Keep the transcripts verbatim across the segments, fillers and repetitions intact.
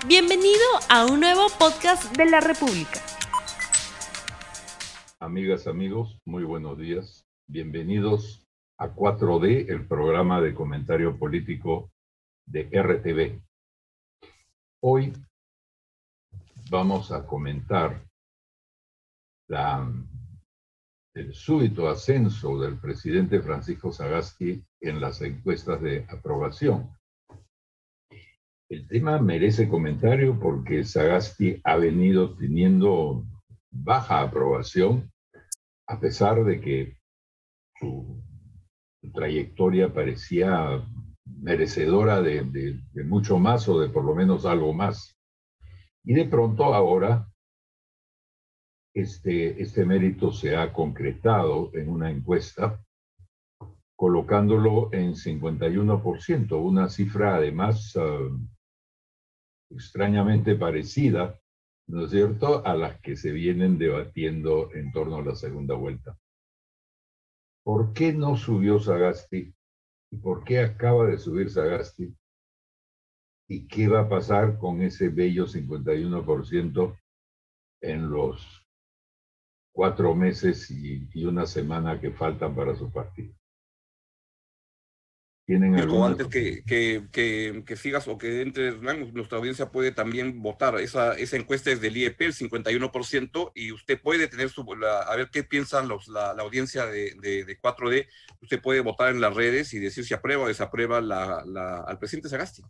Bienvenido a un nuevo podcast de la República. Amigas, amigos, muy buenos días. Bienvenidos a cuatro D, el programa de comentario político de R T V. Hoy vamos a comentar la, el súbito ascenso del presidente Francisco Sagasti en las encuestas de aprobación. El tema merece comentario porque Sagasti ha venido teniendo baja aprobación, a pesar de que su, su trayectoria parecía merecedora de, de, de mucho más o de por lo menos algo más. Y de pronto ahora este, este mérito se ha concretado en una encuesta, colocándolo en cincuenta y uno por ciento, una cifra además uh, extrañamente parecida, ¿no es cierto?, a las que se vienen debatiendo en torno a la segunda vuelta. ¿Por qué no subió Sagasti? ¿Y por qué acaba de subir Sagasti? ¿Y qué va a pasar con ese bello cincuenta y uno por ciento en los cuatro meses y, y una semana que faltan para su partido? ¿Tienen alguna... Antes que, que, que, que sigas o que entre, nuestra audiencia puede también votar. Esa, esa encuesta es del I E P, el cincuenta y uno por ciento, y usted puede tener su... La, a ver qué piensan los, la, la audiencia de, de, de cuatro D. Usted puede votar en las redes y decir si aprueba o desaprueba la, la, al presidente Sagasti.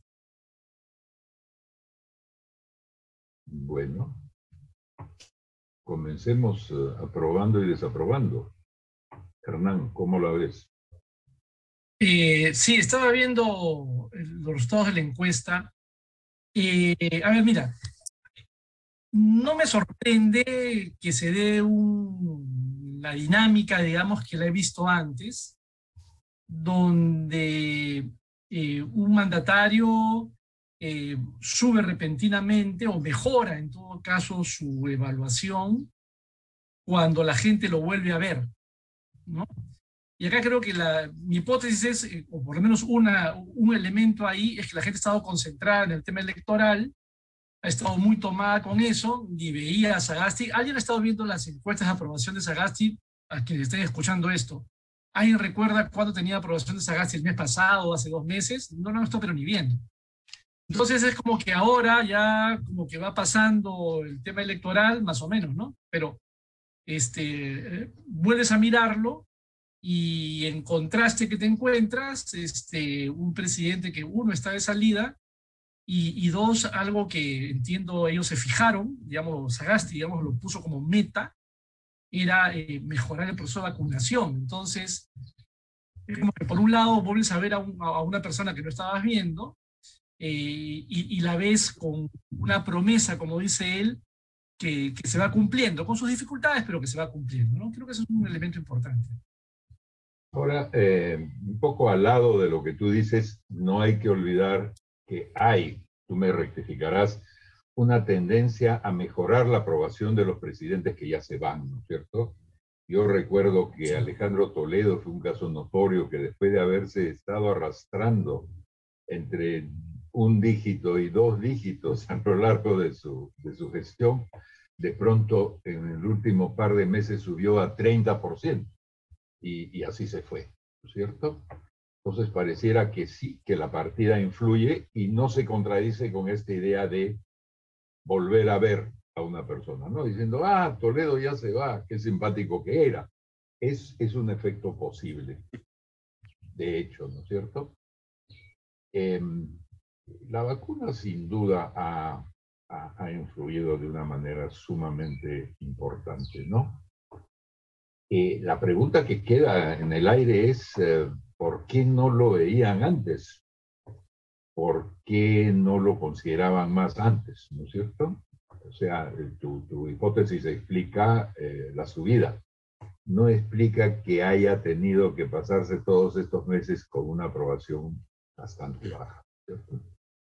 Bueno, comencemos uh, aprobando y desaprobando. Hernán, ¿cómo la ves? Eh, sí, estaba viendo los resultados de la encuesta. Eh, a ver, mira, no me sorprende que se dé un, la dinámica, digamos, que la he visto antes, donde eh, un mandatario eh, sube repentinamente o mejora, en todo caso, su evaluación cuando la gente lo vuelve a ver, ¿no? Y acá creo que la, mi hipótesis es, o por lo menos una, un elemento ahí, es que la gente ha estado concentrada en el tema electoral, ha estado muy tomada con eso, ni veía a Sagasti. ¿Alguien ha estado viendo las encuestas de aprobación de Sagasti? A quienes estén escuchando esto. ¿Alguien recuerda cuándo tenía aprobación de Sagasti? ¿El mes pasado, hace dos meses? No, no, esto pero ni viendo. Entonces es como que ahora ya como que va pasando el tema electoral, más o menos, ¿no? Pero este, eh, vuelves a mirarlo, y en contraste que te encuentras, este, un presidente que uno está de salida y, y dos, algo que entiendo ellos se fijaron, digamos, Sagasti, digamos, lo puso como meta, era eh, mejorar el proceso de vacunación. Entonces, es como que por un lado vuelves a ver a, un, a una persona que no estabas viendo eh, y, y la ves con una promesa, como dice él, que, que se va cumpliendo, con sus dificultades, pero que se va cumpliendo, ¿no? Creo que eso es un elemento importante. Ahora, eh, un poco al lado de lo que tú dices, no hay que olvidar que hay, tú me rectificarás, una tendencia a mejorar la aprobación de los presidentes que ya se van, ¿no es cierto? Yo recuerdo que Alejandro Toledo fue un caso notorio que después de haberse estado arrastrando entre un dígito y dos dígitos a lo largo de su, de su gestión, de pronto en el último par de meses subió a treinta por ciento. Y, y así se fue, ¿no es cierto? Entonces pareciera que sí, que la partida influye y no se contradice con esta idea de volver a ver a una persona, ¿no? Diciendo, ah, Toledo ya se va, qué simpático que era. Es, es un efecto posible, de hecho, ¿no es cierto? Eh, la vacuna sin duda ha, ha, ha influido de una manera sumamente importante, ¿no? Eh, la pregunta que queda en el aire es, eh, ¿por qué no lo veían antes? ¿Por qué no lo consideraban más antes? ¿No es cierto? O sea, tu, tu hipótesis explica eh, la subida. No explica que haya tenido que pasarse todos estos meses con una aprobación bastante baja, ¿cierto?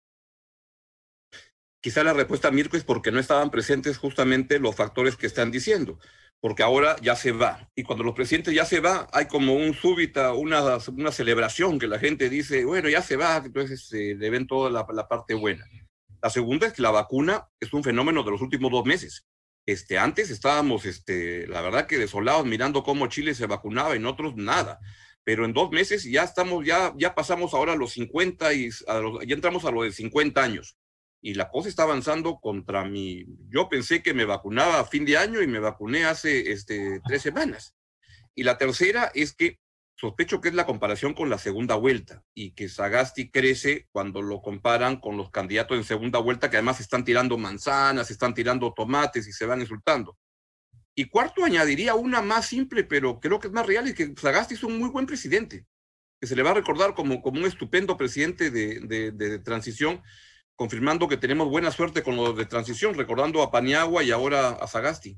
Quizá la respuesta, Mirko, es porque no estaban presentes justamente los factores que están diciendo. Porque ahora ya se va. Y cuando los presidentes ya se va, hay como un súbita, una, una celebración que la gente dice, bueno, ya se va, entonces eh, le ven toda la, la parte buena. La segunda es que la vacuna es un fenómeno de los últimos dos meses. Este, antes estábamos, este, la verdad que desolados mirando cómo Chile se vacunaba y en otros nada. Pero en dos meses ya estamos, ya, ya pasamos ahora a los cincuenta y a los, ya entramos a los de cincuenta años. Y la cosa está avanzando contra mi... Yo pensé que me vacunaba a fin de año y me vacuné hace este, tres semanas. Y la tercera es que sospecho que es la comparación con la segunda vuelta y que Sagasti crece cuando lo comparan con los candidatos en segunda vuelta, que además están tirando manzanas, están tirando tomates y se van insultando. Y cuarto, añadiría una más simple, pero creo que es más real, y que Sagasti es un muy buen presidente, que se le va a recordar como, como un estupendo presidente de, de, de, de transición, confirmando que tenemos buena suerte con los de transición, recordando a Paniagua y ahora a Sagasti.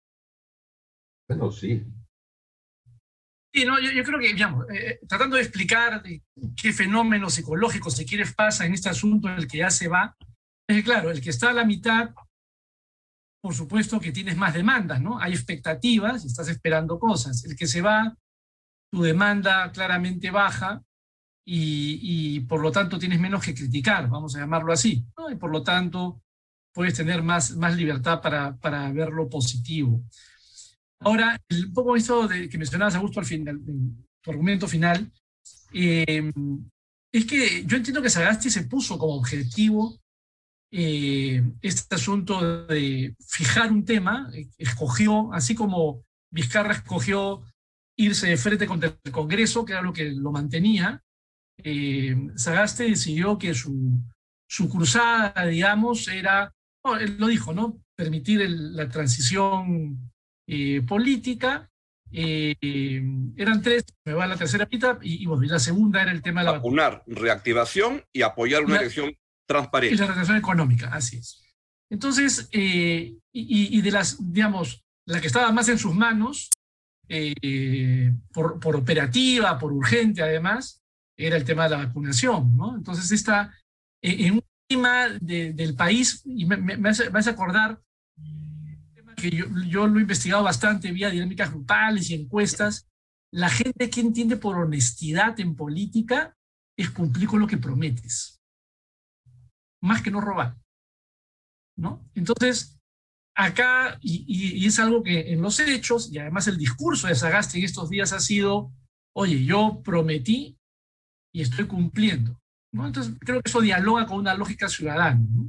Bueno, sí. Sí, no, yo, yo creo que, digamos, eh, tratando de explicar de qué fenómeno psicológico, si quieres, pasa en este asunto en el que ya se va, es que, claro, el que está a la mitad, por supuesto que tienes más demandas, ¿no? Hay expectativas y estás esperando cosas. El que se va, tu demanda claramente baja y, y por lo tanto tienes menos que criticar, vamos a llamarlo así, ¿no? Y por lo tanto puedes tener más, más libertad para, para ver lo positivo. Ahora, un poco eso de, que mencionabas, Augusto, al final, tu argumento final, eh, es que yo entiendo que Sagasti se puso como objetivo eh, este asunto de fijar un tema, eh, escogió, así como Vizcarra escogió irse de frente contra el Congreso, que era lo que lo mantenía, eh, Sagasti decidió que su, su cruzada, digamos, era, oh, él lo dijo, ¿no? Permitir el, la transición eh, política. Eh, eh, eran tres, me va a la tercera pita, y, y, bueno, y la segunda era el tema de la vacunar, reactivación y apoyar una la, elección transparente. Y la reactivación económica, así es. Entonces, eh, y, y de las, digamos, la que estaba más en sus manos, eh, por, por operativa, por urgente además, era el tema de la vacunación, ¿no? Entonces, está eh, en un clima de, del país, y me, me, me, hace, me hace acordar que yo, yo lo he investigado bastante vía dinámicas grupales y encuestas. La gente que entiende por honestidad en política es cumplir con lo que prometes, más que no robar, ¿no? Entonces, acá, y, y, y es algo que en los hechos, y además el discurso de Sagasti en estos días ha sido, oye, yo prometí y estoy cumpliendo, ¿no? Entonces, creo que eso dialoga con una lógica ciudadana, ¿no?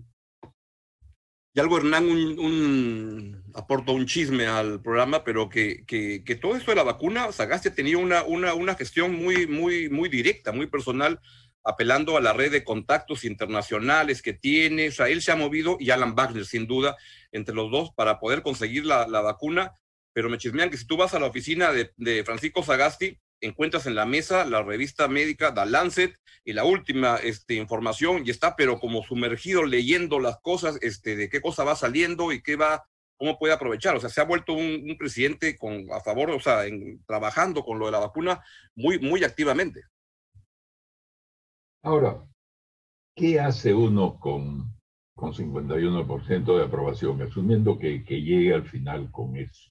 Y algo, Hernán, un, un, aporto un chisme al programa, pero que, que, que todo esto de la vacuna, Sagasti ha tenido una, una, una gestión muy, muy, muy directa, muy personal, apelando a la red de contactos internacionales que tiene. O sea, él se ha movido, y Alan Wagner, sin duda, entre los dos, para poder conseguir la, la vacuna. Pero me chismean que si tú vas a la oficina de, de Francisco Sagasti, encuentras en la mesa la revista médica The Lancet y la última este, información, y está pero como sumergido leyendo las cosas, este, de qué cosa va saliendo y qué va, cómo puede aprovechar. O sea, se ha vuelto un, un presidente con, a favor, o sea, en, trabajando con lo de la vacuna muy, muy activamente. Ahora, ¿qué hace uno con, con cincuenta y uno por ciento de aprobación, asumiendo que, que llegue al final con eso?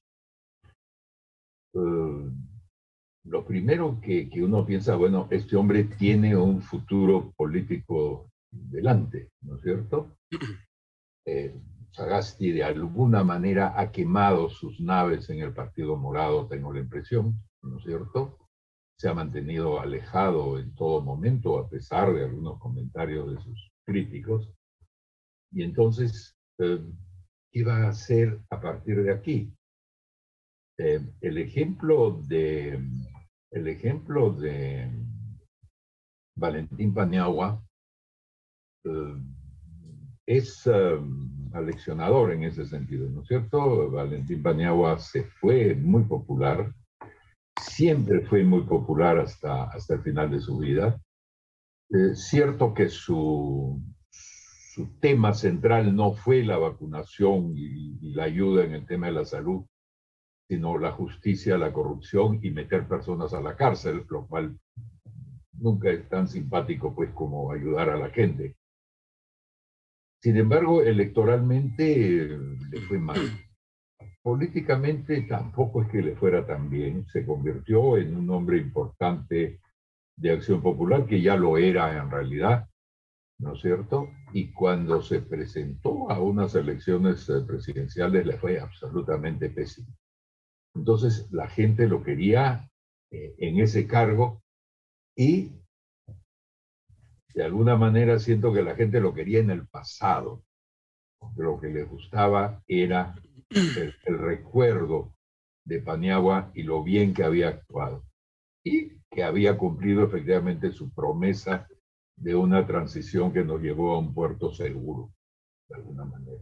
Uh, Lo primero que, que uno piensa, bueno, este hombre tiene un futuro político delante, ¿no es cierto? Eh, Sagasti de alguna manera ha quemado sus naves en el Partido Morado, tengo la impresión, ¿no es cierto? Se ha mantenido alejado en todo momento, a pesar de algunos comentarios de sus críticos. Y entonces, eh, ¿qué va a hacer a partir de aquí? Eh, el ejemplo de... El ejemplo de Valentín Paniagua eh, es eh, aleccionador en ese sentido, ¿no es cierto? Valentín Paniagua se fue muy popular, siempre fue muy popular hasta, hasta el final de su vida. Es eh, cierto que su, su tema central no fue la vacunación y, y la ayuda en el tema de la salud, sino la justicia, la corrupción y meter personas a la cárcel, lo cual nunca es tan simpático pues como ayudar a la gente. Sin embargo, electoralmente le fue mal. Políticamente tampoco es que le fuera tan bien. Se convirtió en un hombre importante de Acción Popular, que ya lo era en realidad, ¿no es cierto? Y cuando se presentó a unas elecciones eh, presidenciales le fue absolutamente pésimo. Entonces la gente lo quería eh, en ese cargo y de alguna manera siento que la gente lo quería en el pasado. Lo que les gustaba era el, el recuerdo de Paniagua y lo bien que había actuado. Y que había cumplido efectivamente su promesa de una transición que nos llevó a un puerto seguro, de alguna manera.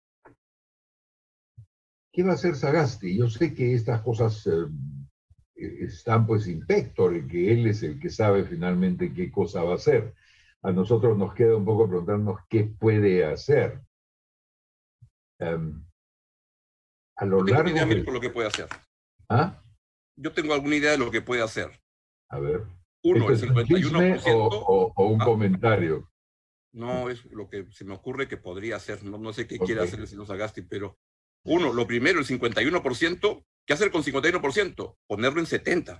¿Qué va a hacer Sagasti? Yo sé que estas cosas eh, están pues in pectore, y que él es el que sabe finalmente qué cosa va a hacer. A nosotros nos queda un poco preguntarnos qué puede hacer. Um, a lo Yo tengo largo una idea de... de lo que puede hacer. ¿Ah? Yo tengo alguna idea de lo que puede hacer. A ver. Uno, el ¿Esto es un cincuenta y uno por chisme ciento. o, o, o un ah, comentario? No, es lo que se me ocurre que podría hacer. No, no sé qué Okay. quiere hacer el señor Sagasti, pero uno, lo primero, el cincuenta y uno por ciento. ¿Qué hacer con cincuenta y uno por ciento? Ponerlo en setenta.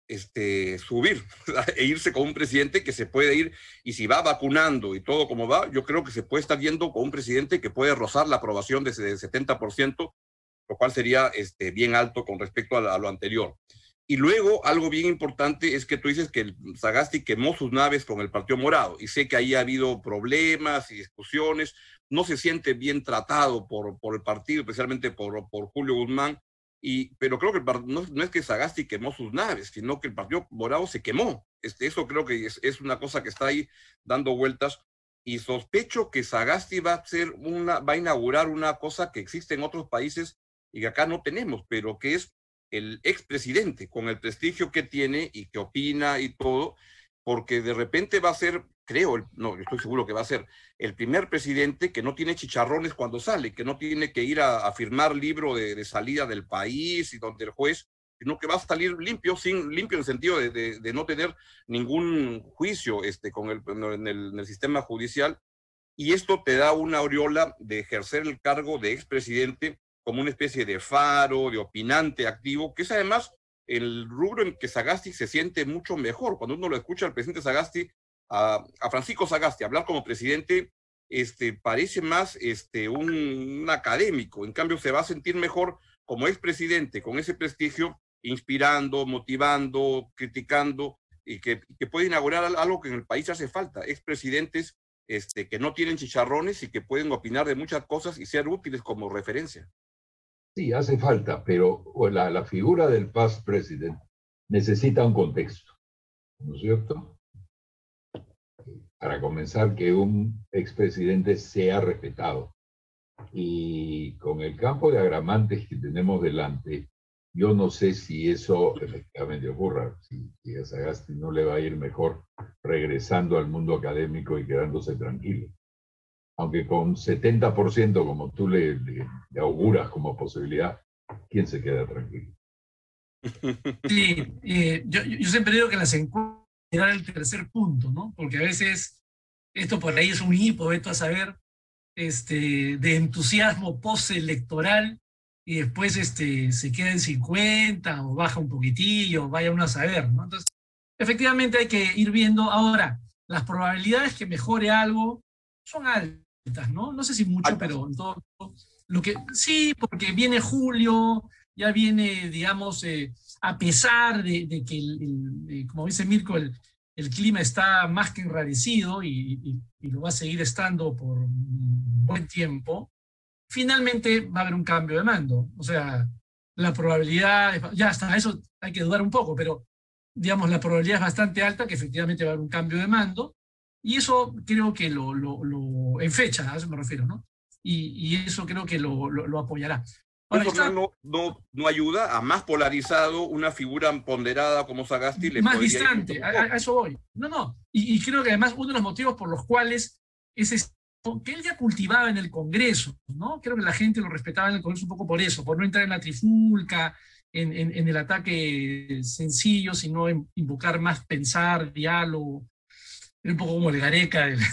Este, subir e irse con un presidente que se puede ir, y si va vacunando y todo como va, yo creo que se puede estar yendo con un presidente que puede rozar la aprobación de ese setenta por ciento, lo cual sería este, bien alto con respecto a, la, a lo anterior. Y luego, algo bien importante es que tú dices que el Sagasti quemó sus naves con el Partido Morado, y sé que ahí ha habido problemas y discusiones, no se siente bien tratado por, por el partido, especialmente por, por Julio Guzmán, y, pero creo que el, no, no es que Sagasti quemó sus naves, sino que el Partido Morado se quemó. Este, eso creo que es, es una cosa que está ahí dando vueltas, y sospecho que Sagasti va a, hacer una, va a inaugurar una cosa que existe en otros países y que acá no tenemos, pero que es el expresidente, con el prestigio que tiene y que opina y todo, porque de repente va a ser, creo, el, no, estoy seguro que va a ser el primer presidente que no tiene chicharrones cuando sale, que no tiene que ir a, a firmar libro de, de salida del país y donde el juez, sino que va a salir limpio, sin, limpio en el sentido de, de, de no tener ningún juicio este, con el, en, el, en el sistema judicial, y esto te da una aureola de ejercer el cargo de expresidente como una especie de faro, de opinante activo, que es además el rubro en que Sagasti se siente mucho mejor. Cuando uno lo escucha al presidente Sagasti, a, a Francisco Sagasti, hablar como presidente, este, parece más este, un, un académico. En cambio, se va a sentir mejor como expresidente, con ese prestigio, inspirando, motivando, criticando, y que, que puede inaugurar algo que en el país hace falta, expresidentes este, que no tienen chicharrones y que pueden opinar de muchas cosas y ser útiles como referencia. Sí, hace falta, pero la, la figura del past president necesita un contexto, ¿no es cierto? Para comenzar, que un expresidente sea respetado. Y con el campo de agramantes que tenemos delante, yo no sé si eso efectivamente ocurra, si, si a Sagasti no le va a ir mejor regresando al mundo académico y quedándose tranquilo. Aunque con setenta por ciento, como tú le, le, le auguras como posibilidad, ¿quién se queda tranquilo? Sí, eh, yo, yo siempre digo que las encuestas era el tercer punto, ¿no? Porque a veces esto por ahí es un hipo, esto a saber, este, de entusiasmo postelectoral, y después este, se queda en cincuenta o baja un poquitillo, vaya uno a saber, ¿no? Entonces, efectivamente hay que ir viendo. Ahora, las probabilidades que mejore algo son altas, ¿no? No sé si mucho, altas. Pero en todo lo que sí, porque viene julio, ya viene, digamos, eh, a pesar de, de que, el, el, de, como dice Mirko, el, el clima está más que enrarecido y, y, y lo va a seguir estando por un buen tiempo, finalmente va a haber un cambio de mando. O sea, la probabilidad, ya hasta eso hay que dudar un poco, pero digamos, la probabilidad es bastante alta que efectivamente va a haber un cambio de mando, y eso creo que lo, lo, lo en fecha, a eso me refiero, ¿no? Y, y eso creo que lo, lo, lo apoyará. Ahora, eso está, no, no, no ayuda a más polarizado, una figura ponderada como Sagasti. Le más distante, a, a eso voy. No, no. Y, y creo que además uno de los motivos por los cuales ese que él ya cultivaba en el Congreso, ¿no? Creo que la gente lo respetaba en el Congreso un poco por eso, por no entrar en la trifulca, en, en, en el ataque sencillo, sino en invocar más pensar, diálogo. Era un poco como el Gareca del,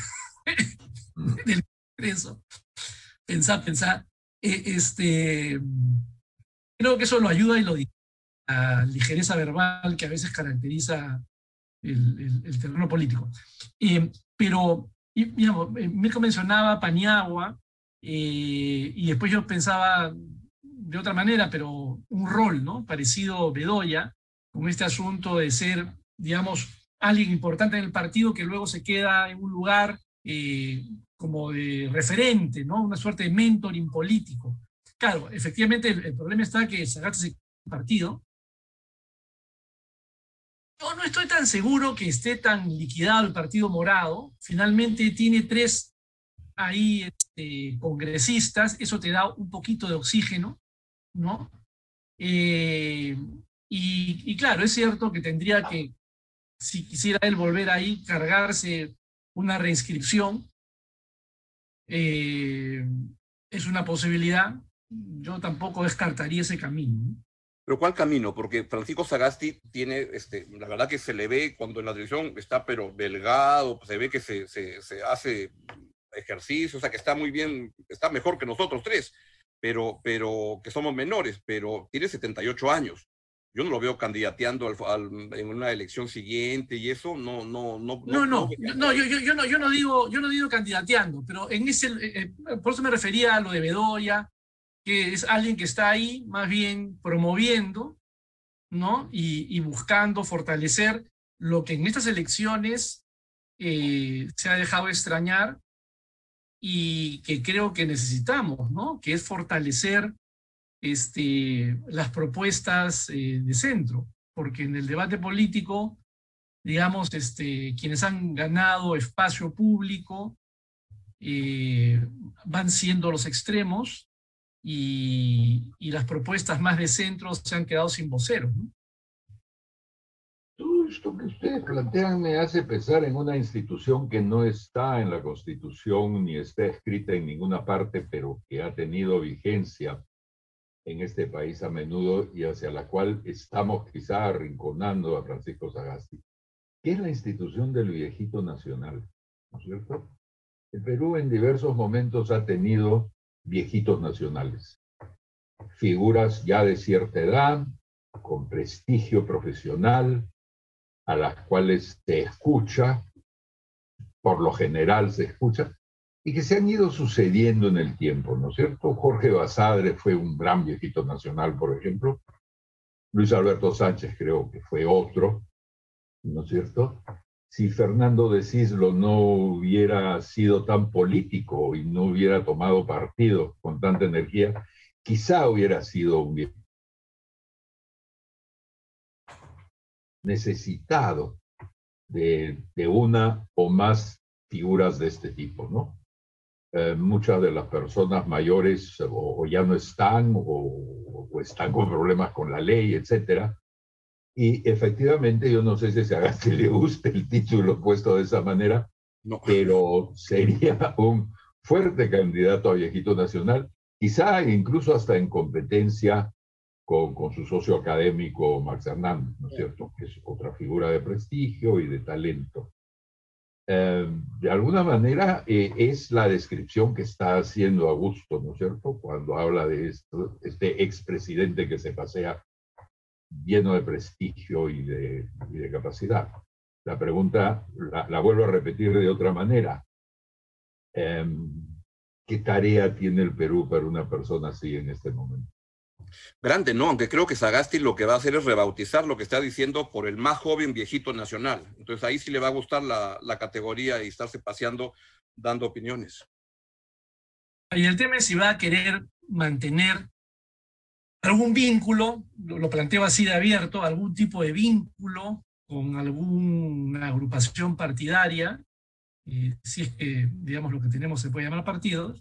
del Congreso. Pensar, pensar. Eh, este, creo que eso lo ayuda y lo dice. La ligereza verbal que a veces caracteriza el, el, el terreno político. Eh, pero y digamos, Mirko mencionaba Paniagua, eh, y después yo pensaba de otra manera, pero un rol, ¿no? Parecido a Bedoya, con este asunto de ser, digamos, alguien importante en el partido que luego se queda en un lugar eh, como de referente, ¿no? Una suerte de mentoring político. Claro, efectivamente el, el problema está que Sagasti se queda en el partido. Yo no estoy tan seguro que esté tan liquidado el Partido Morado. Finalmente tiene tres ahí este, congresistas, eso te da un poquito de oxígeno, ¿no? Eh, y, y claro, es cierto que tendría que, si quisiera él volver ahí, cargarse una reinscripción. Eh, es una posibilidad. Yo tampoco descartaría ese camino, ¿no? ¿Pero cuál camino? Porque Francisco Sagasti tiene, este, la verdad que se le ve cuando en la televisión está pero delgado, se ve que se, se, se hace ejercicio, o sea que está muy bien, está mejor que nosotros tres, pero, pero que somos menores, pero tiene setenta y ocho años. Yo no lo veo candidateando al, al, en una elección siguiente y eso, no, no, no. No, no, no, no, no yo, yo, yo, no, yo no digo, yo no digo candidateando, pero en ese, eh, por eso me refería a lo de Bedoya, que es alguien que está ahí más bien promoviendo, ¿no? Y, y buscando fortalecer lo que en estas elecciones eh, se ha dejado extrañar y que creo que necesitamos, ¿no? Que es fortalecer este, las propuestas eh, de centro, porque en el debate político, digamos, este, quienes han ganado espacio público eh, van siendo los extremos, Y, y las propuestas más de centro se han quedado sin voceros, ¿no? Todo esto que ustedes plantean me hace pensar en una institución que no está en la Constitución ni está escrita en ninguna parte, pero que ha tenido vigencia en este país a menudo y hacia la cual estamos quizá arrinconando a Francisco Sagasti, que es la institución del viejito nacional, ¿no es cierto? El Perú en diversos momentos ha tenido viejitos nacionales, figuras ya de cierta edad, con prestigio profesional, a las cuales se escucha, por lo general se escucha, y que se han ido sucediendo en el tiempo, ¿no es cierto? Jorge Basadre fue un gran viejito nacional, por ejemplo. Luis Alberto Sánchez creo que fue otro, ¿no es cierto? Si Fernando de Cislo no hubiera sido tan político y no hubiera tomado partido con tanta energía, quizá hubiera sido un viejo necesitado de, de una o más figuras de este tipo, ¿no? Eh, muchas de las personas mayores o, o ya no están o, o están con problemas con la ley, etcétera. Y efectivamente, yo no sé si a Sagasti le gusta el título puesto de esa manera, no. Pero sería un fuerte candidato a viejito nacional, quizá incluso hasta en competencia con, con su socio académico Max Hernández, ¿no es cierto? Que es otra figura de prestigio y de talento. Eh, de alguna manera eh, es la descripción que está haciendo Augusto, ¿no es cierto? Cuando habla de esto, este expresidente que se pasea lleno de prestigio y de, y de capacidad. La pregunta la, la vuelvo a repetir de otra manera. Eh, ¿Qué tarea tiene el Perú para una persona así en este momento? Grande, no, aunque creo que Sagasti lo que va a hacer es rebautizar lo que está diciendo por el más joven viejito nacional. Entonces ahí sí le va a gustar la, la categoría y estarse paseando dando opiniones. Y el tema es si va a querer mantener algún vínculo, lo planteo así de abierto, algún tipo de vínculo con alguna agrupación partidaria, eh, si es que, digamos, lo que tenemos se puede llamar partidos,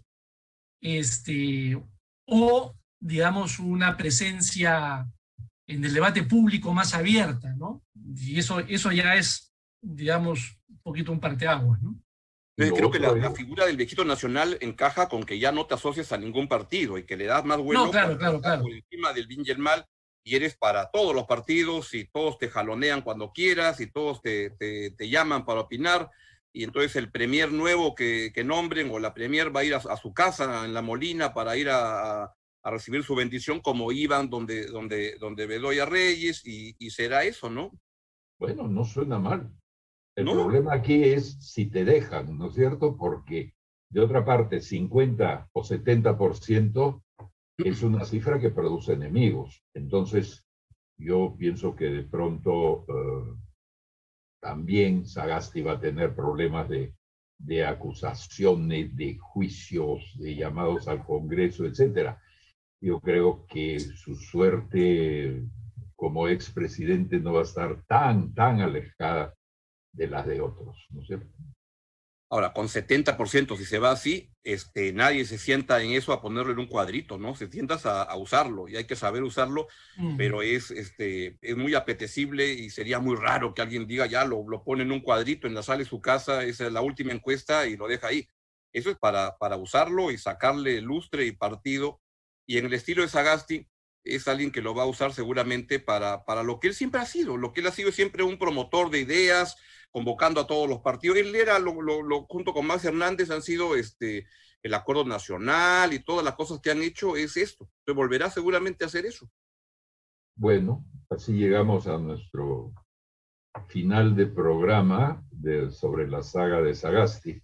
este, o, digamos, una presencia en el debate público más abierta, ¿no? Y eso, eso ya es, digamos, un poquito un parteaguas, ¿no? Creo que la, la figura del viejito nacional encaja con que ya no te asocias a ningún partido y que le das más vuelo no, claro, claro, claro. por encima del bien y el mal y eres para todos los partidos y todos te jalonean cuando quieras y todos te, te, te llaman para opinar y entonces el premier nuevo que, que nombren o la premier va a ir a, a su casa en La Molina para ir a, a, a recibir su bendición como iban donde, donde, donde Bedoya Reyes y, y será eso, ¿no? Bueno, no suena mal. El ¿no? problema aquí es si te dejan, ¿no es cierto? Porque de otra parte, cincuenta o setenta por ciento es una cifra que produce enemigos. Entonces, yo pienso que de pronto eh, también Sagasti va a tener problemas de, de acusaciones, de juicios, de llamados al Congreso, etcétera. Yo creo que su suerte como expresidente no va a estar tan, tan alejada de las de otros, ¿no es cierto? Ahora, con setenta por ciento, si se va así, este, nadie se sienta en eso a ponerlo en un cuadrito, ¿no? Se sientas a, a usarlo y hay que saber usarlo, mm. pero es, este, es muy apetecible y sería muy raro que alguien diga, ya lo, lo pone en un cuadrito en la sala de su casa, esa es la última encuesta y lo deja ahí. Eso es para, para usarlo y sacarle lustre y partido. Y en el estilo de Sagasti, es alguien que lo va a usar seguramente para, para lo que él siempre ha sido. Lo que él ha sido siempre un promotor de ideas, convocando a todos los partidos. Él era, lo, lo, lo, junto con Max Hernández, han sido este, el acuerdo nacional y todas las cosas que han hecho es esto. Se volverá seguramente a hacer eso. Bueno, así llegamos a nuestro final de programa de, sobre la saga de Sagasti.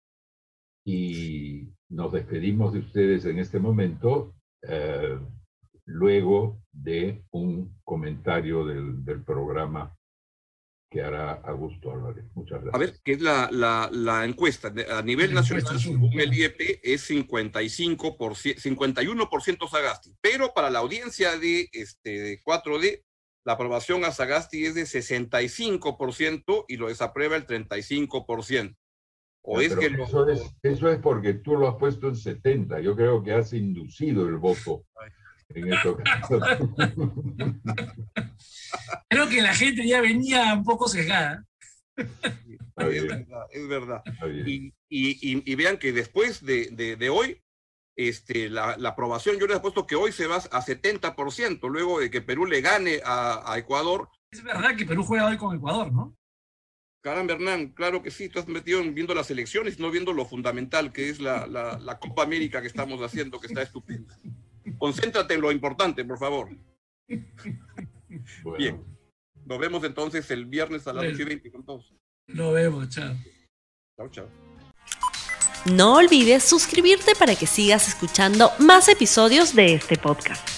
Y nos despedimos de ustedes en este momento, eh, luego de un comentario del, del programa que hará Augusto Álvarez. Muchas gracias. A ver, ¿qué es la, la, la encuesta? A nivel la nacional, según el I E P, es cincuenta y cinco por ciento, cincuenta y uno por ciento Sagasti, pero para la audiencia de, este, de cuatro D, la aprobación a Sagasti es de sesenta y cinco por ciento y lo desaprueba el treinta y cinco por ciento. O Ya, es que eso, lo... es, eso es porque tú lo has puesto en setenta. Yo creo que has inducido el voto en esta ocasión. Creo que la gente ya venía un poco cegada. Es verdad, es verdad. Y, y, y, y vean que después de, de, de hoy, este, la, la aprobación, yo les he puesto que hoy se va a setenta por ciento, luego de que Perú le gane a, a Ecuador. Es verdad que Perú juega hoy con Ecuador, ¿no? Caramba, Hernán, claro que sí, tú has metido en viendo las elecciones, no viendo lo fundamental que es la, la, la Copa América que estamos haciendo, que está estupenda. Concéntrate en lo importante, por favor. Bueno. Bien, nos vemos entonces el viernes a las ocho y veinte con todos. Nos vemos, chao. Chao, chao. No olvides suscribirte para que sigas escuchando más episodios de este podcast.